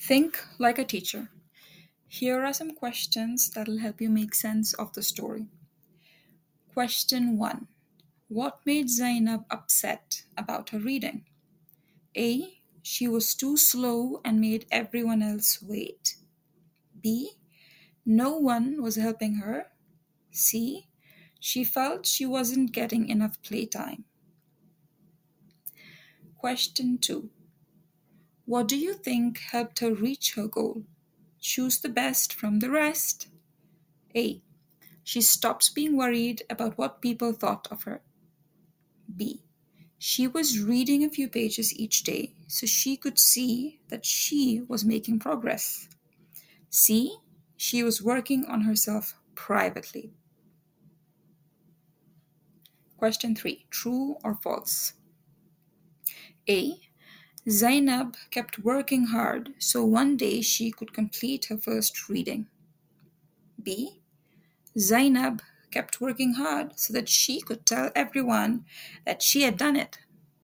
Think like a teacher. Here are some questions that'll help you make sense of the story. Question 1. What made Zainab upset about her reading? A. She was too slow and made everyone else wait. B. No one was helping her. C. She felt she wasn't getting enough playtime. Question 2. What do you think helped her reach her goal? Choose the best from the rest. A. She stopped being worried about what people thought of her. B. She was reading a few pages each day so she could see that she was making progress. C. She was working on herself privately. Question 3. True or false? A. Zainab kept working hard so one day she could complete her first reading. B. Zainab kept working hard so that she could tell everyone that she had done it.